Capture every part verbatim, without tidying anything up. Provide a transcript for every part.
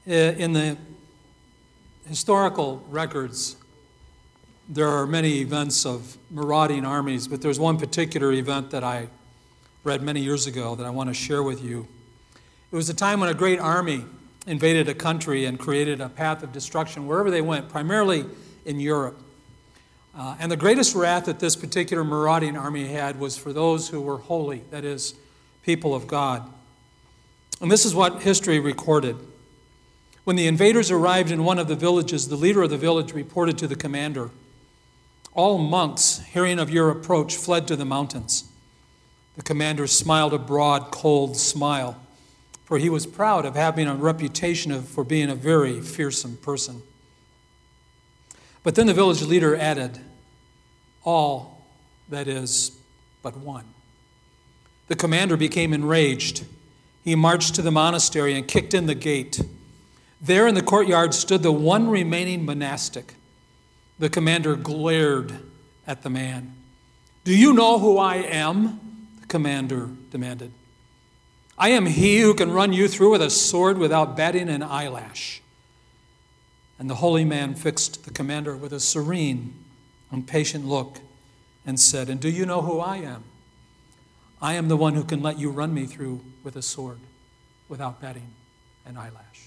In the historical records, there are many events of marauding armies, but there's one particular event that I read many years ago that I want to share with you. It was a time when a great army invaded a country and created a path of destruction wherever they went, primarily in Europe. Uh, and the greatest wrath that this particular marauding army had was for those who were holy, that is, people of God. And this is what history recorded. When the invaders arrived in one of the villages, the leader of the village reported to the commander. All monks, hearing of your approach, fled to the mountains. The commander smiled a broad, cold smile, for he was proud of having a reputation of, for being a very fearsome person. But then the village leader added, all, that is, but one. The commander became enraged. He marched to the monastery and kicked in the gate. There in the courtyard stood the one remaining monastic. The commander glared at the man. Do you know who I am? The commander demanded. I am he who can run you through with a sword without batting an eyelash. And the holy man fixed the commander with a serene and patient look and said, and do you know who I am? I am the one who can let you run me through with a sword without batting an eyelash.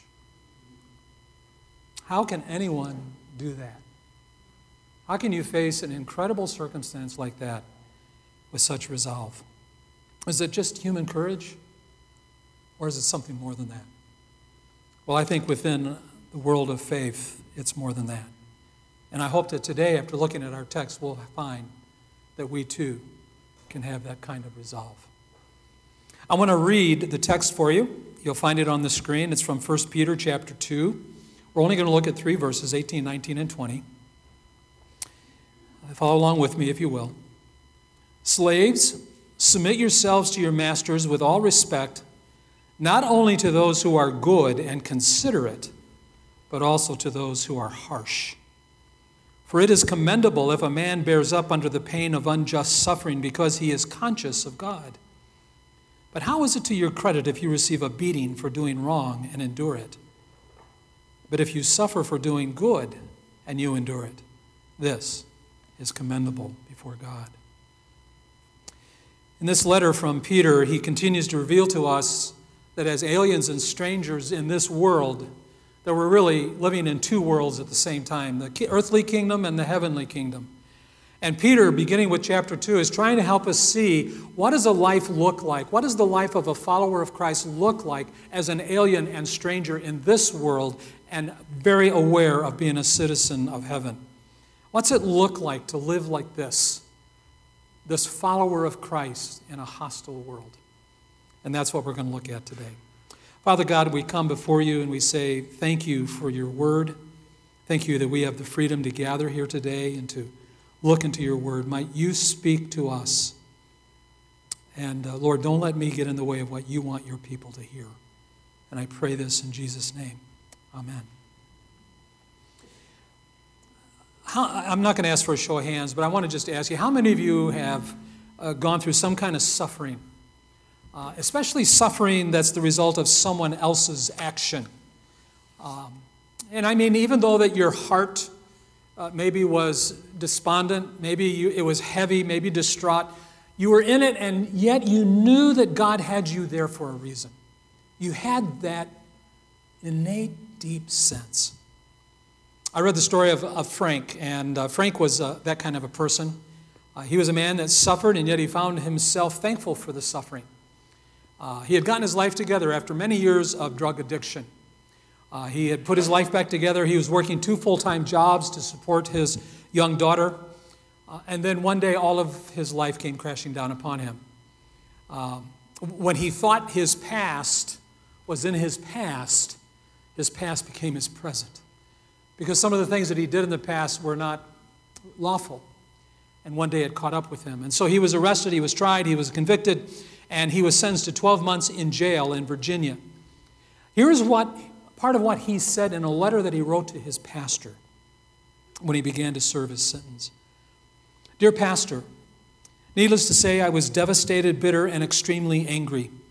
How can anyone do that? How can you face an incredible circumstance like that with such resolve? Is it just human courage? Or is it something more than that? Well, I think within the world of faith, it's more than that. And I hope that today, after looking at our text, we'll find that we too can have that kind of resolve. I want to read the text for you. You'll find it on the screen. It's from First Peter chapter two. We're only going to look at three verses, eighteen, nineteen, and twenty. Follow along with me, if you will. Slaves, submit yourselves to your masters with all respect, not only to those who are good and considerate, but also to those who are harsh. For it is commendable if a man bears up under the pain of unjust suffering because he is conscious of God. But how is it to your credit if you receive a beating for doing wrong and endure it? But if you suffer for doing good and you endure it, this is commendable before God. In this letter from Peter, he continues to reveal to us that as aliens and strangers in this world, that we're really living in two worlds at the same time, the earthly kingdom and the heavenly kingdom. And Peter, beginning with chapter two, is trying to help us see what does a life look like? What does the life of a follower of Christ look like as an alien and stranger in this world and very aware of being a citizen of heaven? What's it look like to live like this, this follower of Christ in a hostile world? And that's what we're going to look at today. Father God, we come before you and we say thank you for your word. Thank you that we have the freedom to gather here today and to look into your word. Might you speak to us. And uh, Lord, don't let me get in the way of what you want your people to hear. And I pray this in Jesus' name. Amen. How, I'm not going to ask for a show of hands, but I want to just ask you, how many of you have uh, gone through some kind of suffering? Uh, especially suffering that's the result of someone else's action. Um, and I mean, even though that your heart uh, maybe was despondent, maybe you, it was heavy, maybe distraught, you were in it and yet you knew that God had you there for a reason. You had that innate, deep sense. I read the story of, of Frank, and uh, Frank was uh, that kind of a person. Uh, he was a man that suffered, and yet he found himself thankful for the suffering. Uh, he had gotten his life together after many years of drug addiction. Uh, he had put his life back together. He was working two full-time jobs to support his young daughter. Uh, and then one day, all of his life came crashing down upon him. Um, when he thought his past was in his past, his past became his present. Because some of the things that he did in the past were not lawful. And one day it caught up with him. And so he was arrested, he was tried, he was convicted, and he was sentenced to twelve months in jail in Virginia. Here's what part of what he said in a letter that he wrote to his pastor when he began to serve his sentence. Dear pastor, needless to say, I was devastated, bitter, and extremely angry.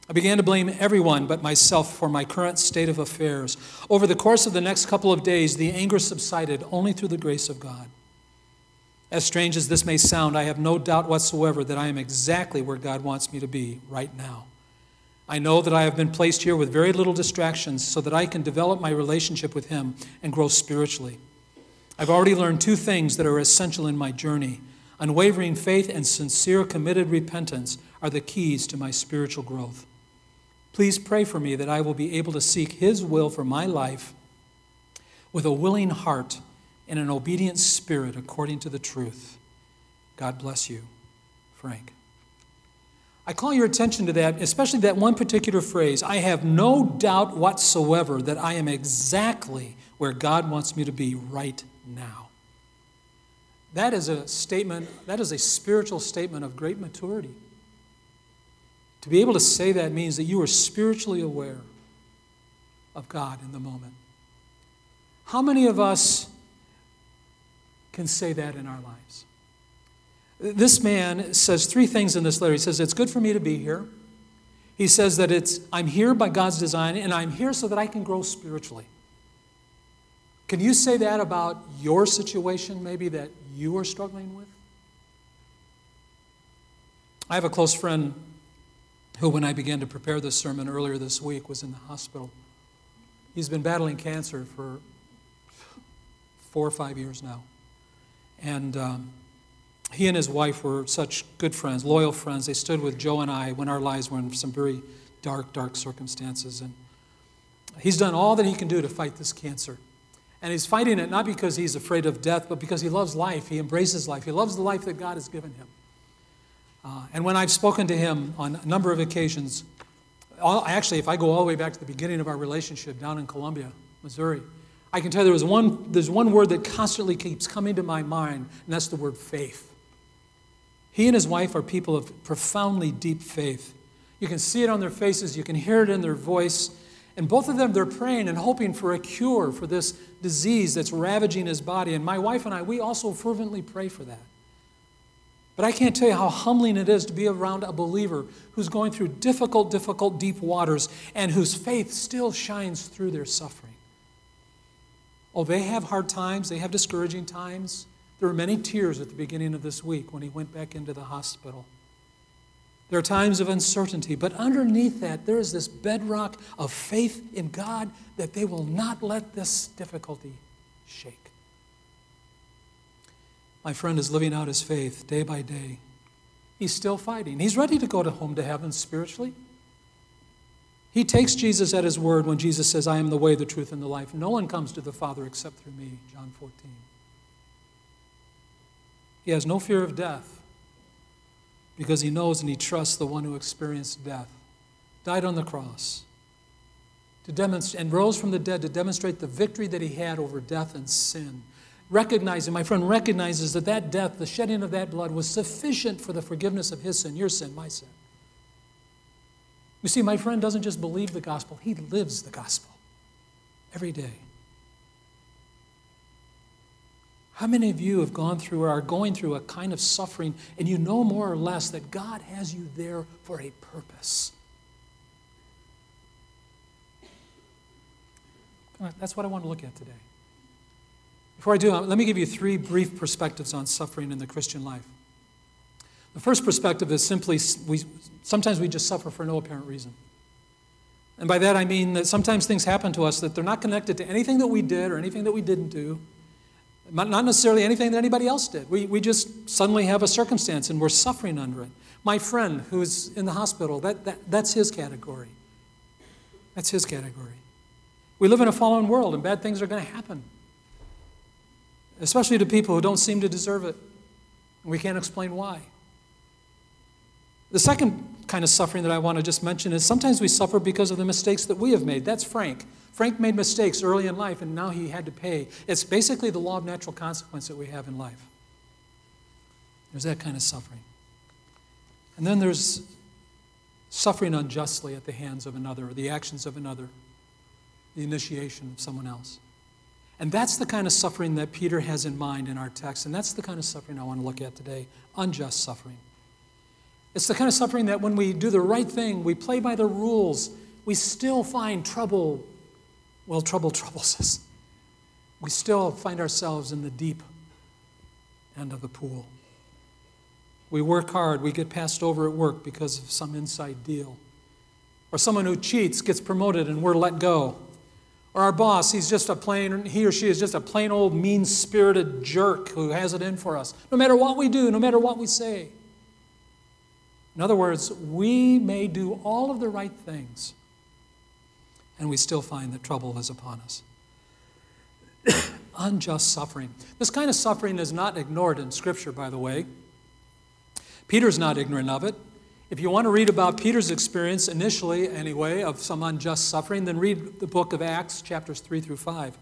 I began to blame everyone but myself for my current state of affairs. Over the course of the next couple of days, the anger subsided only through the grace of God. As strange as this may sound, I have no doubt whatsoever that I am exactly where God wants me to be right now. I know that I have been placed here with very little distractions so that I can develop my relationship with Him and grow spiritually. I've already learned two things that are essential in my journey. Unwavering faith and sincere, committed repentance are the keys to my spiritual growth. Please pray for me that I will be able to seek His will for my life with a willing heart and an obedient spirit according to the truth. God bless you, Frank. I call your attention to that, especially that one particular phrase. I have no doubt whatsoever that I am exactly where God wants me to be right now. That is a statement, that is a spiritual statement of great maturity. To be able to say that means that you are spiritually aware of God in the moment. How many of us can say that in our lives? This man says three things in this letter. He says, it's good for me to be here. He says that it's I'm here by God's design, and I'm here so that I can grow spiritually. Can you say that about your situation, maybe, that you are struggling with? I have a close friend who, when I began to prepare this sermon earlier this week, was in the hospital. He's been battling cancer for four or five years now. And um, he and his wife were such good friends, loyal friends. They stood with Joe and I when our lives were in some very dark, dark circumstances. And he's done all that he can do to fight this cancer. And he's fighting it not because he's afraid of death, but because he loves life. He embraces life. He loves the life that God has given him. Uh, and when I've spoken to him on a number of occasions, all, actually, if I go all the way back to the beginning of our relationship down in Columbia, Missouri, I can tell you there was one, there's one word that constantly keeps coming to my mind, and that's the word faith. He and his wife are people of profoundly deep faith. You can see it on their faces. You can hear it in their voice. And both of them, they're praying and hoping for a cure for this disease that's ravaging his body. And my wife and I, we also fervently pray for that. But I can't tell you how humbling it is to be around a believer who's going through difficult, difficult, deep waters and whose faith still shines through their suffering. Oh, they have hard times. They have discouraging times. There were many tears at the beginning of this week when he went back into the hospital. There are times of uncertainty, but underneath that, there is this bedrock of faith in God that they will not let this difficulty shake. My friend is living out his faith day by day. He's still fighting. He's ready to go to home to heaven spiritually. He takes Jesus at his word when Jesus says, I am the way, the truth, and the life. No one comes to the Father except through me, John fourteen. He has no fear of death because he knows and he trusts the one who experienced death, died on the cross, to demonstrate, and rose from the dead to demonstrate the victory that he had over death and sin. Recognizing, my friend recognizes that that death, the shedding of that blood, was sufficient for the forgiveness of his sin, your sin, my sin. You see, my friend doesn't just believe the gospel, he lives the gospel every day. How many of you have gone through or are going through a kind of suffering and you know more or less that God has you there for a purpose? That's what I want to look at today. Before I do, let me give you three brief perspectives on suffering in the Christian life. The first perspective is simply, we, sometimes we just suffer for no apparent reason. And by that I mean that sometimes things happen to us that they're not connected to anything that we did or anything that we didn't do. Not necessarily anything that anybody else did. We, we just suddenly have a circumstance and we're suffering under it. My friend who's in the hospital, that, that, that's his category. That's his category. We live in a fallen world and bad things are going to happen. Especially to people who don't seem to deserve it. And we can't explain why. The second kind of suffering that I want to just mention is sometimes we suffer because of the mistakes that we have made. That's Frank. Frank made mistakes early in life and now he had to pay. It's basically the law of natural consequence that we have in life. There's that kind of suffering. And then there's suffering unjustly at the hands of another, or the actions of another, the initiation of someone else. And that's the kind of suffering that Peter has in mind in our text, and that's the kind of suffering I want to look at today, unjust suffering. It's the kind of suffering that when we do the right thing, we play by the rules, we still find trouble. Well, trouble troubles us. We still find ourselves in the deep end of the pool. We work hard, we get passed over at work because of some inside deal. Or someone who cheats gets promoted and we're let go. Or our boss, he's just a plain, he or she is just a plain old mean-spirited jerk who has it in for us, no matter what we do, no matter what we say. In other words, we may do all of the right things, and we still find that trouble is upon us. Unjust suffering. This kind of suffering is not ignored in Scripture, by the way. Peter's not ignorant of it. If you want to read about Peter's experience, initially anyway, of some unjust suffering, then read the book of Acts, chapters three through five.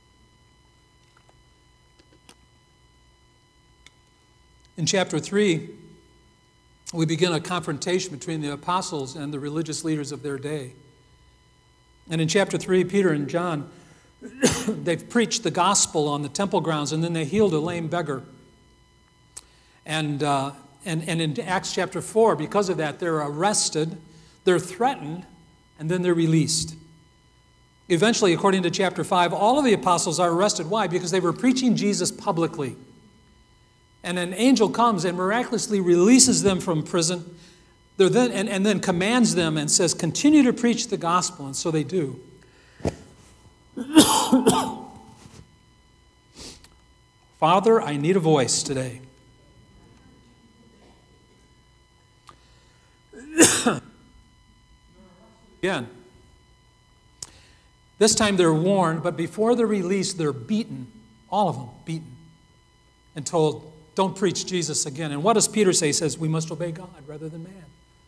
In chapter three, we begin a confrontation between the apostles and the religious leaders of their day. And in chapter three, Peter and John, they've preached the gospel on the temple grounds, and then they healed a lame beggar. And, uh, and, and in Acts chapter four, because of that, they're arrested, they're threatened, and then they're released. Eventually, according to chapter five, all of the apostles are arrested. Why? Because they were preaching Jesus publicly. And an angel comes and miraculously releases them from prison. They're then, and, and then commands them and says, continue to preach the gospel. And so they do. Father, I need a voice today. Again. This time they're warned, but before they're released, they're beaten. All of them beaten. And told, don't preach Jesus again. And what does Peter say? He says, we must obey God rather than man.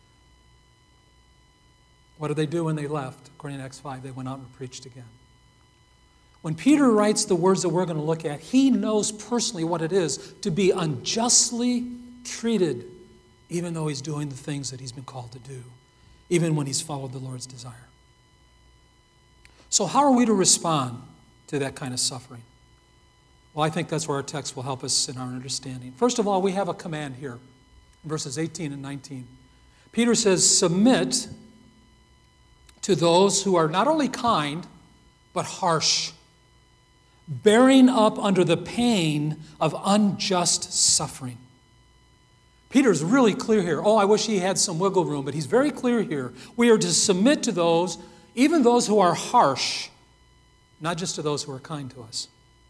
What did they do when they left? According to Acts five, they went out and preached again. When Peter writes the words that we're going to look at, he knows personally what it is to be unjustly treated, even though he's doing the things that he's been called to do, even when he's followed the Lord's desire. So how are we to respond to that kind of suffering? Well, I think that's where our text will help us in our understanding. First of all, we have a command here in verses eighteen and nineteen. Peter says, submit to those who are not only kind, but harsh, bearing up under the pain of unjust suffering. Peter's really clear here. Oh, I wish he had some wiggle room, but he's very clear here. We are to submit to those, even those who are harsh, not just to those who are kind to us.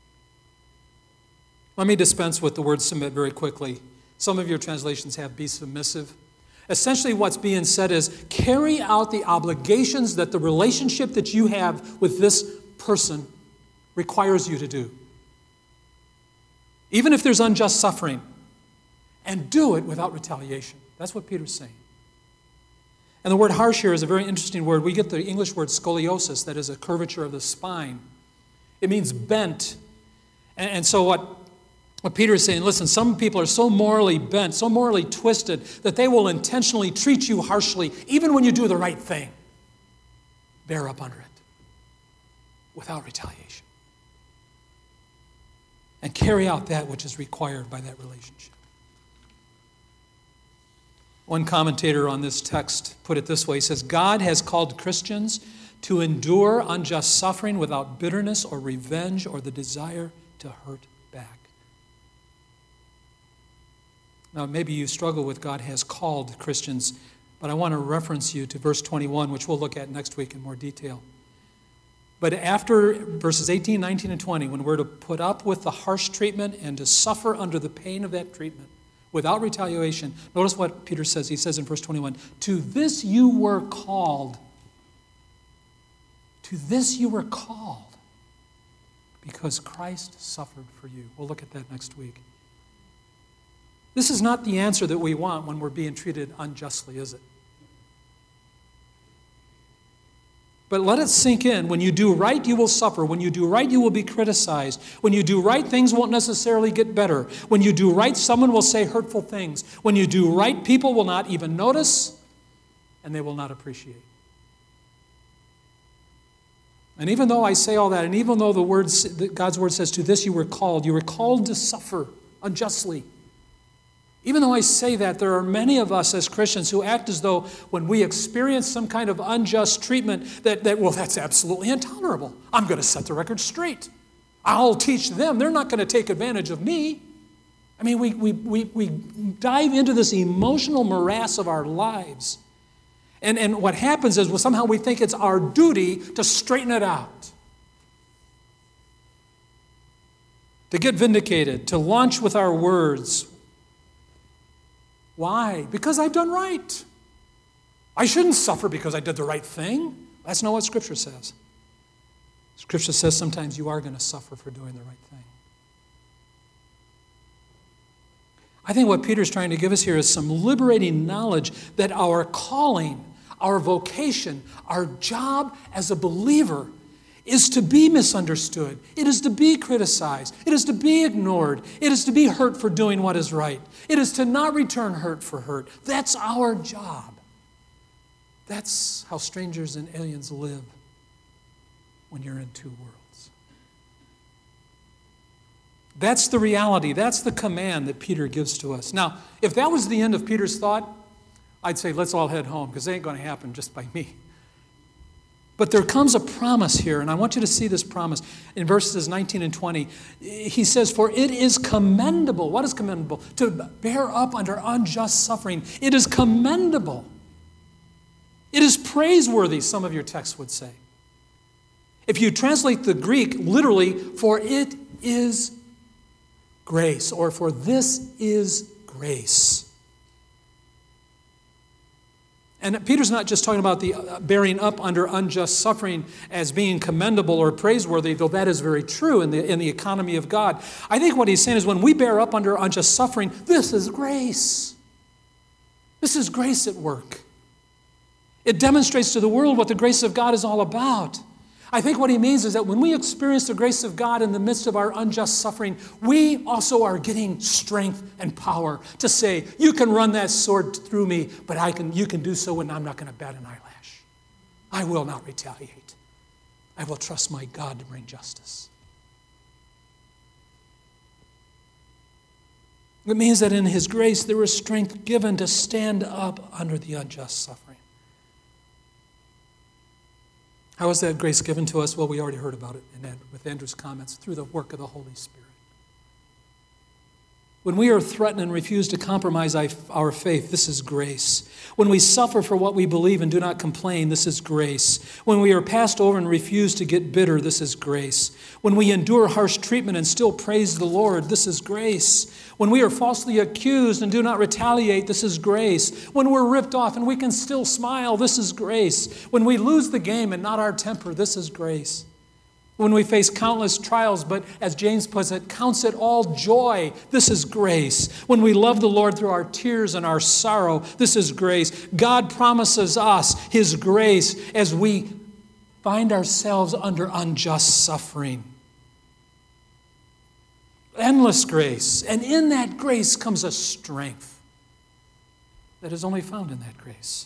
Let me dispense with the word submit very quickly. Some of your translations have be submissive. Essentially what's being said is carry out the obligations that the relationship that you have with this person requires you to do. Even if there's unjust suffering. And do it without retaliation. That's what Peter's saying. And the word harsh here is a very interesting word. We get the English word scoliosis, that is a curvature of the spine. It means bent. And, and so what, what Peter is saying, listen, some people are so morally bent, so morally twisted, that they will intentionally treat you harshly, even when you do the right thing. Bear up under it without retaliation. And carry out that which is required by that relationship. One commentator on this text put it this way. He says, God has called Christians to endure unjust suffering without bitterness or revenge or the desire to hurt back. Now, maybe you struggle with God has called Christians, but I want to reference you to verse twenty-one, which we'll look at next week in more detail. But after verses eighteen, nineteen, and twenty, when we're to put up with the harsh treatment and to suffer under the pain of that treatment, without retaliation, notice what Peter says. He says in verse twenty-one, to this you were called. To this you were called. Because Christ suffered for you. We'll look at that next week. This is not the answer that we want when we're being treated unjustly, is it? But let it sink in. When you do right, you will suffer. When you do right, you will be criticized. When you do right, things won't necessarily get better. When you do right, someone will say hurtful things. When you do right, people will not even notice, and they will not appreciate. And even though I say all that, and even though the words, God's word says, to this you were called, you were called to suffer unjustly. Even though I say that, there are many of us as Christians who act as though when we experience some kind of unjust treatment, that, that well, that's absolutely intolerable. I'm going to set the record straight. I'll teach them. They're not going to take advantage of me. I mean, we, we, we, we dive into this emotional morass of our lives. And, and what happens is, well, somehow we think it's our duty to straighten it out. To get vindicated, to launch with our words. Why? Because I've done right. I shouldn't suffer because I did the right thing. That's not what Scripture says. Scripture says sometimes you are going to suffer for doing the right thing. I think what Peter's trying to give us here is some liberating knowledge that our calling, our vocation, our job as a believer is to be misunderstood. It is to be criticized. It is to be ignored. It is to be hurt for doing what is right. It is to not return hurt for hurt. That's our job. That's how strangers and aliens live when you're in two worlds. That's the reality. That's the command that Peter gives to us. Now, if that was the end of Peter's thought, I'd say let's all head home, because it ain't going to happen just by me. But there comes a promise here, and I want you to see this promise. In verses nineteen and twenty, he says, for it is commendable. What is commendable? To bear up under unjust suffering. It is commendable. It is praiseworthy, some of your texts would say. If you translate the Greek literally, for it is grace, or for this is grace. And Peter's not just talking about the bearing up under unjust suffering as being commendable or praiseworthy, though that is very true in the, in the economy of God. I think what he's saying is when we bear up under unjust suffering, this is grace. This is grace at work. It demonstrates to the world what the grace of God is all about. I think what he means is that when we experience the grace of God in the midst of our unjust suffering, we also are getting strength and power to say, you can run that sword through me, but I can, you can do so and I'm not going to bat an eyelash. I will not retaliate. I will trust my God to bring justice. It means that in his grace there is strength given to stand up under the unjust suffering. How is that grace given to us? Well, we already heard about it in Ed, with Andrew's comments, through the work of the Holy Spirit. When we are threatened and refuse to compromise our faith, this is grace. When we suffer for what we believe and do not complain, this is grace. When we are passed over and refuse to get bitter, this is grace. When we endure harsh treatment and still praise the Lord, this is grace. When we are falsely accused and do not retaliate, this is grace. When we're ripped off and we can still smile, this is grace. When we lose the game and not our temper, this is grace. When we face countless trials, but as James puts it, counts it all joy, this is grace. When we love the Lord through our tears and our sorrow, this is grace. God promises us his grace as we find ourselves under unjust suffering. Endless grace. And in that grace comes a strength that is only found in that grace.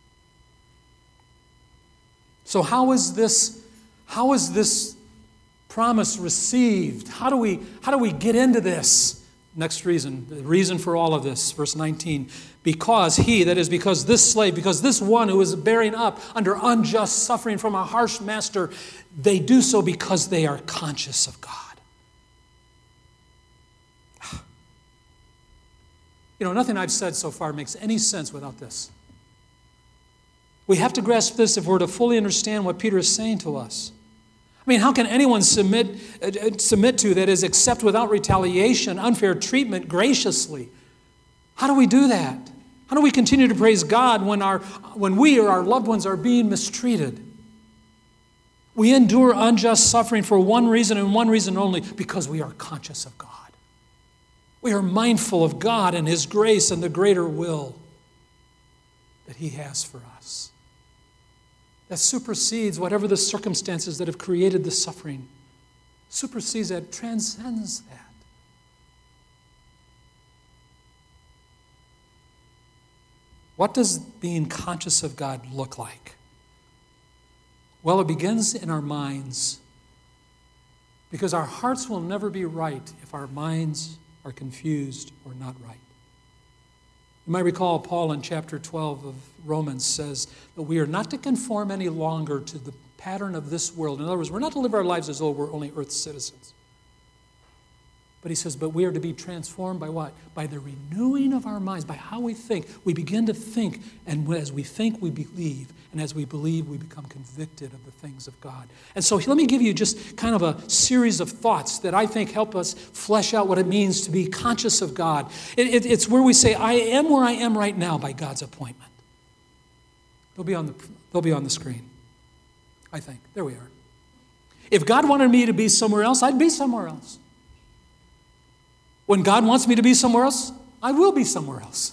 So how is this, how is this promise received? How do we, how do we get into this? Next reason, the reason for all of this, verse nineteen. Because he, that is because this slave, because this one who is bearing up under unjust suffering from a harsh master, they do so because they are conscious of God. You know, nothing I've said so far makes any sense without this. We have to grasp this if we're to fully understand what Peter is saying to us. I mean, how can anyone submit, uh, submit to, that is, accept without retaliation, unfair treatment graciously? How do we do that? How do we continue to praise God when, our, when we or our loved ones are being mistreated? We endure unjust suffering for one reason and one reason only, because we are conscious of God. We are mindful of God and his grace and the greater will that he has for us. That supersedes whatever the circumstances that have created the suffering. Supersedes that, transcends that. What does being conscious of God look like? Well, it begins in our minds, because our hearts will never be right if our minds are confused or not right. You might recall Paul in chapter twelve of Romans says that we are not to conform any longer to the pattern of this world. In other words, we're not to live our lives as though we're only earth citizens. But he says, but we are to be transformed by what? By the renewing of our minds, by how we think. We begin to think, and as we think, we believe. And as we believe, we become convicted of the things of God. And so let me give you just kind of a series of thoughts that I think help us flesh out what it means to be conscious of God. It, it, it's where we say, I am where I am right now by God's appointment. They'll be on the, they'll be on the screen, I think. There we are. If God wanted me to be somewhere else, I'd be somewhere else. When God wants me to be somewhere else, I will be somewhere else.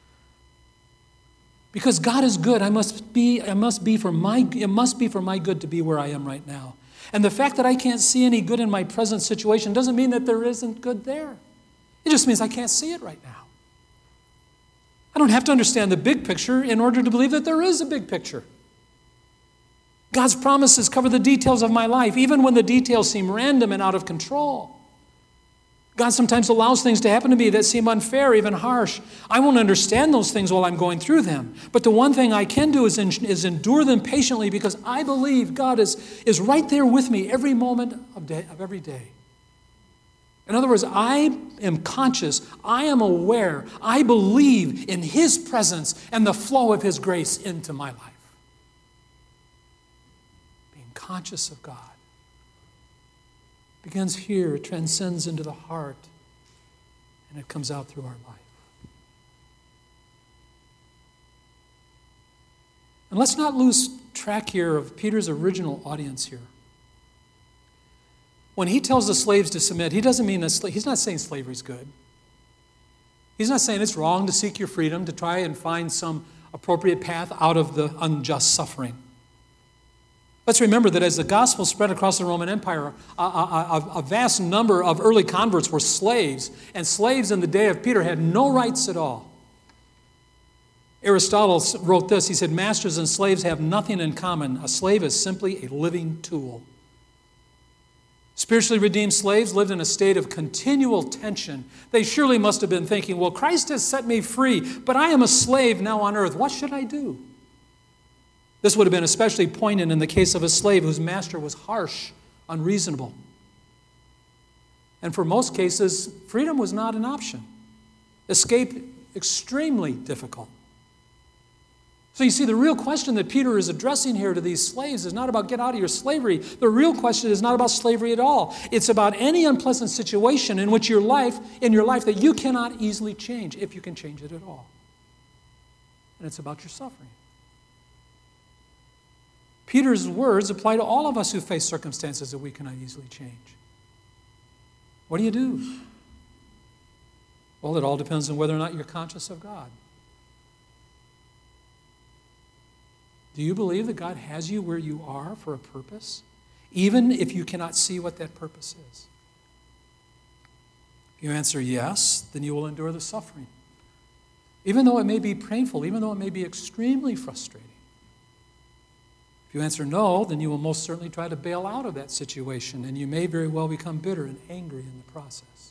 Because God is good, I must be, I must be for my, it must be for my good to be where I am right now. And the fact that I can't see any good in my present situation doesn't mean that there isn't good there. It just means I can't see it right now. I don't have to understand the big picture in order to believe that there is a big picture. God's promises cover the details of my life, even when the details seem random and out of control. God sometimes allows things to happen to me that seem unfair, even harsh. I won't understand those things while I'm going through them. But the one thing I can do is, in, is endure them patiently because I believe God is, is right there with me every moment of, day, of every day. In other words, I am conscious, I am aware, I believe in His presence and the flow of His grace into my life. Being conscious of God begins here, it transcends into the heart, and it comes out through our life. And let's not lose track here of Peter's original audience here. When he tells the slaves to submit, he doesn't mean that sla- he's not saying slavery is good. He's not saying it's wrong to seek your freedom, to try and find some appropriate path out of the unjust suffering. Let's remember that as the gospel spread across the Roman Empire, a, a, a, a vast number of early converts were slaves, and slaves in the day of Peter had no rights at all. Aristotle wrote this. He said, masters and slaves have nothing in common. A slave is simply a living tool. Spiritually redeemed slaves lived in a state of continual tension. They surely must have been thinking, well, Christ has set me free, but I am a slave now on earth. What should I do? This would have been especially poignant in the case of a slave whose master was harsh, unreasonable. And for most cases, freedom was not an option. Escape, extremely difficult. So you see, the real question that Peter is addressing here to these slaves is not about get out of your slavery. The real question is not about slavery at all. It's about any unpleasant situation in which your life, in your life that you cannot easily change, if you can change it at all. And it's about your suffering. Peter's words apply to all of us who face circumstances that we cannot easily change. What do you do? Well, it all depends on whether or not you're conscious of God. Do you believe that God has you where you are for a purpose, even if you cannot see what that purpose is? If you answer yes, then you will endure the suffering, even though it may be painful, even though it may be extremely frustrating. If you answer no, then you will most certainly try to bail out of that situation, and you may very well become bitter and angry in the process.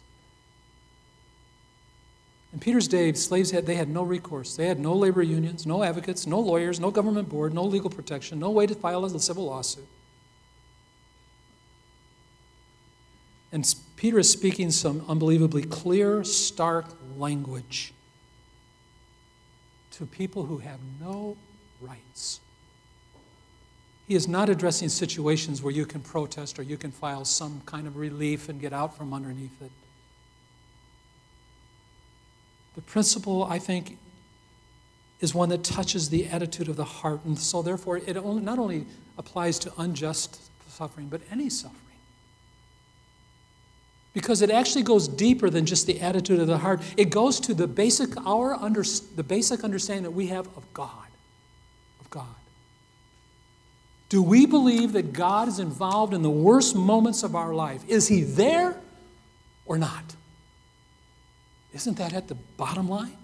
In Peter's day, slaves had, they had no recourse. They had no labor unions, no advocates, no lawyers, no government board, no legal protection, no way to file a civil lawsuit. And Peter is speaking some unbelievably clear, stark language to people who have no rights. He is not addressing situations where you can protest or you can file some kind of relief and get out from underneath it. The principle, I think, is one that touches the attitude of the heart. And so therefore, it only, not only applies to unjust suffering, but any suffering. Because it actually goes deeper than just the attitude of the heart. It goes to the basic, our under, the basic understanding that we have of God. Of God. Do we believe that God is involved in the worst moments of our life? Is He there or not? Isn't that at the bottom line?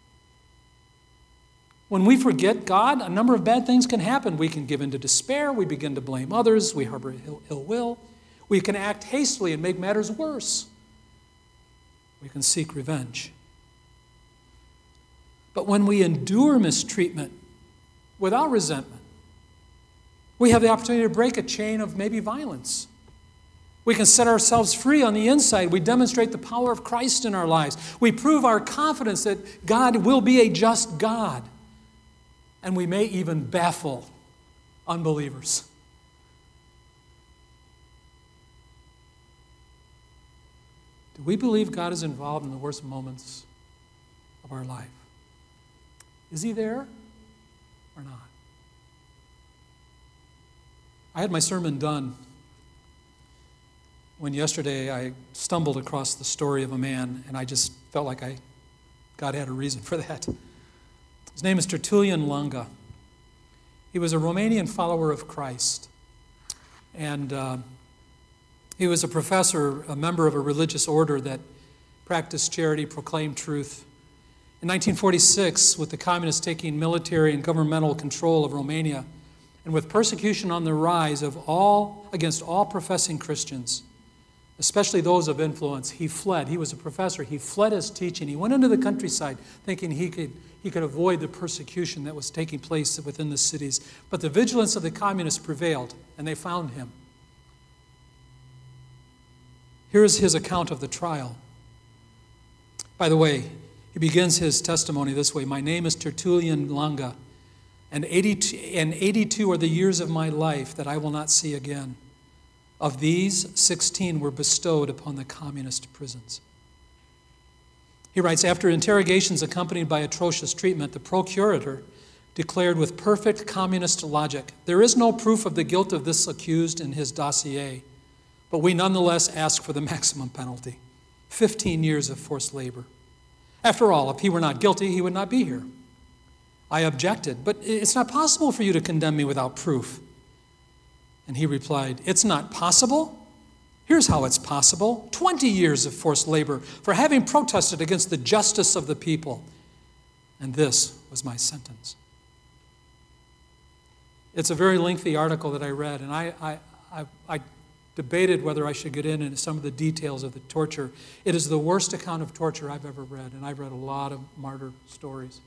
When we forget God, a number of bad things can happen. We can give in to despair. We begin to blame others. We harbor ill, ill will. We can act hastily and make matters worse. We can seek revenge. But when we endure mistreatment without resentment, we have the opportunity to break a chain of maybe violence. We can set ourselves free on the inside. We demonstrate the power of Christ in our lives. We prove our confidence that God will be a just God. And we may even baffle unbelievers. Do we believe God is involved in the worst moments of our life? Is he there or not? I had my sermon done when yesterday I stumbled across the story of a man, and I just felt like I, God had a reason for that. His name is Tertullian Langa. He was a Romanian follower of Christ, and uh, he was a professor, a member of a religious order that practiced charity, proclaimed truth. In nineteen forty-six, with the communists taking military and governmental control of Romania, and with persecution on the rise of all against all professing Christians, especially those of influence, he fled. He was a professor. He fled his teaching. He went into the countryside thinking he could, he could avoid the persecution that was taking place within the cities. But the vigilance of the communists prevailed, and they found him. Here is his account of the trial. By the way, he begins his testimony this way: "My name is Tertullian Langa, and eighty-two, and eighty-two are the years of my life that I will not see again. Of these, sixteen were bestowed upon the communist prisons." He writes, "After interrogations accompanied by atrocious treatment, the procurator declared with perfect communist logic, 'There is no proof of the guilt of this accused in his dossier, but we nonetheless ask for the maximum penalty, fifteen years of forced labor. After all, if he were not guilty, he would not be here.' I objected, 'But it's not possible for you to condemn me without proof.' And he replied, 'It's not possible? Here's how it's possible. twenty years of forced labor for having protested against the justice of the people. And this was my sentence.'" It's a very lengthy article that I read, and I, I, I, I debated whether I should get in into some of the details of the torture. It is the worst account of torture I've ever read, and I've read a lot of martyr stories.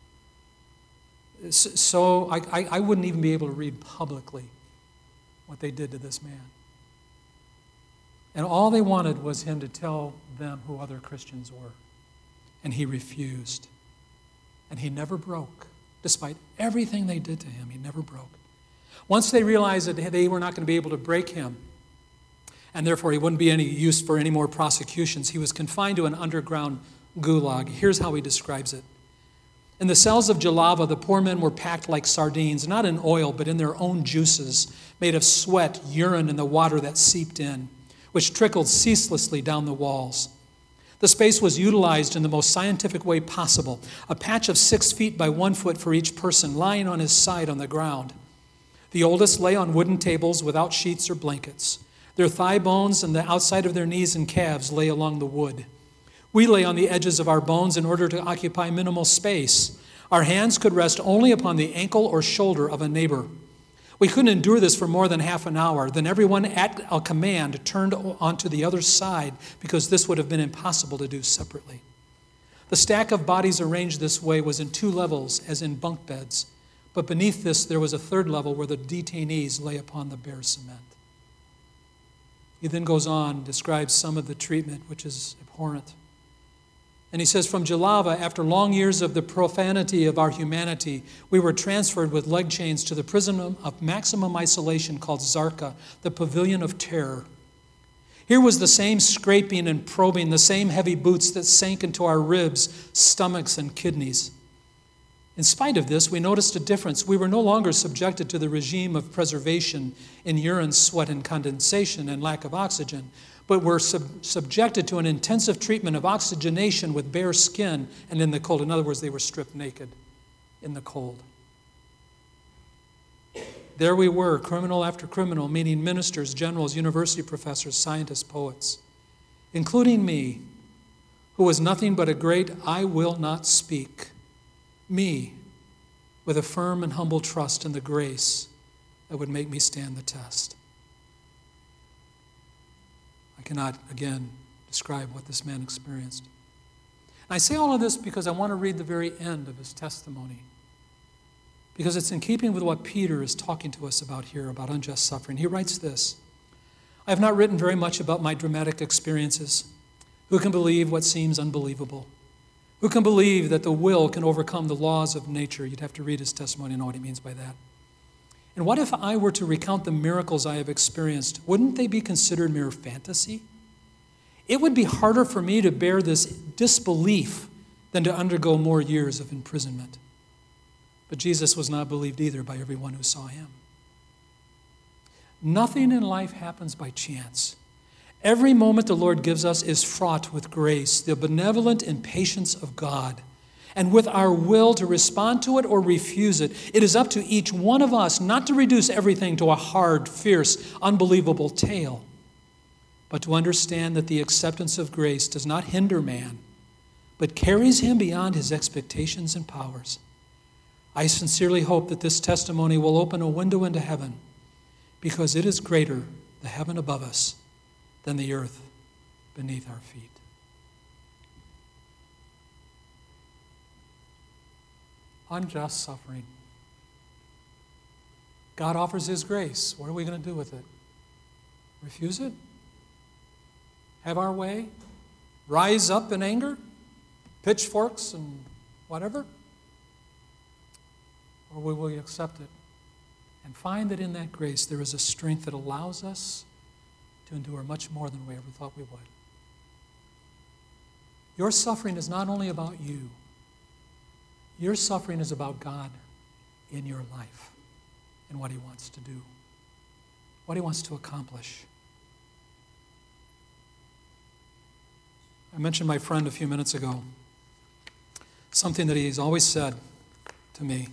So I, I, I wouldn't even be able to read publicly what they did to this man. And all they wanted was him to tell them who other Christians were. And he refused. And he never broke. Despite everything they did to him, he never broke. Once they realized that they were not going to be able to break him, and therefore he wouldn't be any use for any more prosecutions, he was confined to an underground gulag. Here's how he describes it. "In the cells of Jalava, the poor men were packed like sardines, not in oil, but in their own juices, made of sweat, urine, and the water that seeped in, which trickled ceaselessly down the walls. The space was utilized in the most scientific way possible, a patch of six feet by one foot for each person, lying on his side on the ground. The oldest lay on wooden tables without sheets or blankets. Their thigh bones and the outside of their knees and calves lay along the wood. We lay on the edges of our bones in order to occupy minimal space. Our hands could rest only upon the ankle or shoulder of a neighbor. We couldn't endure this for more than half an hour. Then everyone at a command turned onto the other side because this would have been impossible to do separately. The stack of bodies arranged this way was in two levels, as in bunk beds, but beneath this there was a third level where the detainees lay upon the bare cement." He then goes on, describes some of the treatment, which is abhorrent. And he says, "From Jalava, after long years of the profanity of our humanity, we were transferred with leg chains to the prison of maximum isolation called Zarka, the pavilion of terror. Here was the same scraping and probing, the same heavy boots that sank into our ribs, stomachs, and kidneys. In spite of this, we noticed a difference. We were no longer subjected to the regime of preservation in urine, sweat, and condensation and lack of oxygen, but were sub- subjected to an intensive treatment of oxygenation with bare skin and in the cold." In other words, they were stripped naked in the cold. "There we were, criminal after criminal, meeting ministers, generals, university professors, scientists, poets, including me, who was nothing but a great I will not speak. Me, with a firm and humble trust in the grace that would make me stand the test." I cannot, again, describe what this man experienced. And I say all of this because I want to read the very end of his testimony, because it's in keeping with what Peter is talking to us about here, about unjust suffering. He writes this: I have not written very much about my dramatic experiences. Who can believe what seems unbelievable? Who can believe that the will can overcome the laws of nature? You'd have to read his testimony to know what he means by that. And what if I were to recount the miracles I have experienced? Wouldn't they be considered mere fantasy? It would be harder for me to bear this disbelief than to undergo more years of imprisonment. But Jesus was not believed either by everyone who saw him. Nothing in life happens by chance. Every moment the Lord gives us is fraught with grace, the benevolent and patience of God. And with our will to respond to it or refuse it, it is up to each one of us not to reduce everything to a hard, fierce, unbelievable tale, but to understand that the acceptance of grace does not hinder man, but carries him beyond his expectations and powers. I sincerely hope that this testimony will open a window into heaven, because it is greater, the heaven above us, than the earth beneath our feet. Unjust suffering. God offers his grace. What are we going to do with it? Refuse it? Have our way? Rise up in anger? Pitchforks and whatever? Or will we accept it and find that in that grace there is a strength that allows us to endure much more than we ever thought we would? Your suffering is not only about you. Your suffering is about God in your life and what he wants to do, what he wants to accomplish. I mentioned my friend a few minutes ago. Something that he's always said to me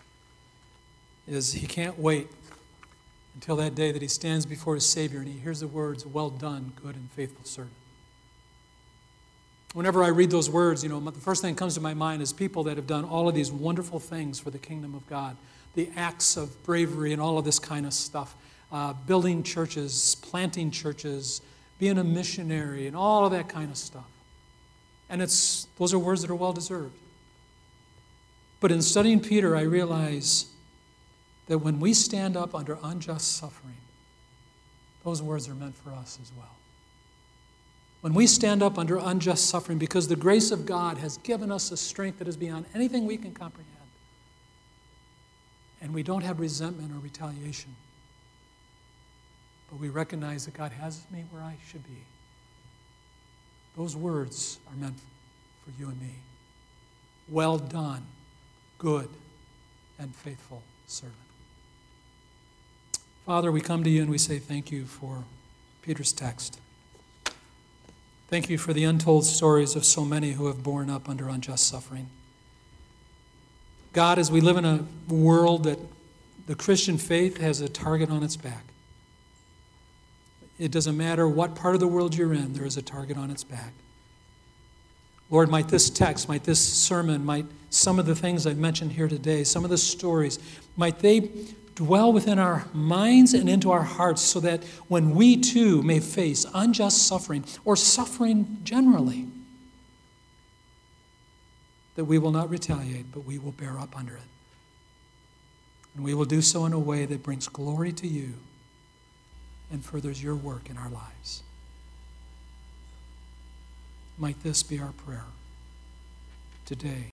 is he can't wait until that day that he stands before his Savior and he hears the words, "Well done, good and faithful servant." Whenever I read those words, you know, the first thing that comes to my mind is people that have done all of these wonderful things for the kingdom of God, the acts of bravery and all of this kind of stuff, uh, building churches, planting churches, being a missionary, and all of that kind of stuff. And it's those are words that are well-deserved. But in studying Peter, I realize that when we stand up under unjust suffering, those words are meant for us as well. When we stand up under unjust suffering, because the grace of God has given us a strength that is beyond anything we can comprehend, and we don't have resentment or retaliation, but we recognize that God has me where I should be, those words are meant for you and me. Well done, good and faithful servant. Father, we come to you and we say thank you for Peter's text. Thank you for the untold stories of so many who have borne up under unjust suffering. God, as we live in a world that the Christian faith has a target on its back, it doesn't matter what part of the world you're in, there is a target on its back. Lord, might this text, might this sermon, might some of the things I've mentioned here today, some of the stories, might they dwell within our minds and into our hearts so that when we too may face unjust suffering or suffering generally, that we will not retaliate, but we will bear up under it. And we will do so in a way that brings glory to you and furthers your work in our lives. Might this be our prayer today.